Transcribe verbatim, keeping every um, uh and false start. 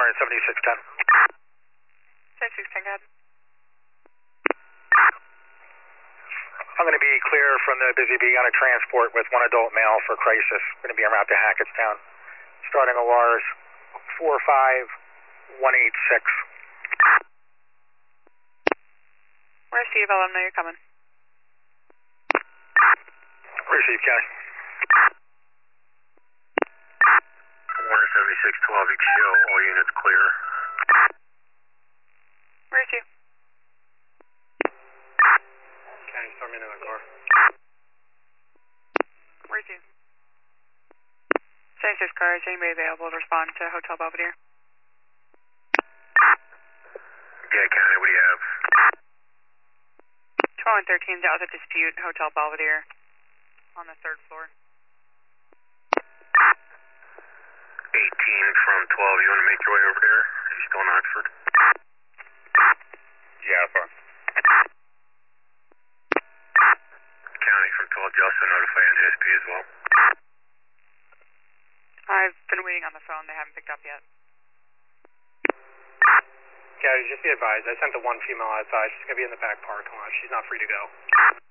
Lawrence, seventy-six ten. seventy-six ten, go ahead. I'm going to be clear from the Busy Bee on a transport with one adult male for crisis. Going to be en route to Hackettstown. Starting O Rs four five one eight six. Where's Steve? I'll let him know you're coming. Receive, County. Warner seventy-six twelve, you can show all units clear. Where's you? County, storm into the car. Where's you? seventy-six car, is anybody available to respond to Hotel Belvedere? Yeah, County, what do you have? twelve and thirteen, that was a dispute, Hotel Belvedere, on the third floor. eighteen from twelve, you want to make your way over there? Are you still in Oxford? Yeah, far. County from twelve, Justin, notify N J S P as well. I've been waiting on the phone, they haven't picked up yet. County, just be advised, I sent the one female outside. She's going to be in the back parking lot. She's not free to go.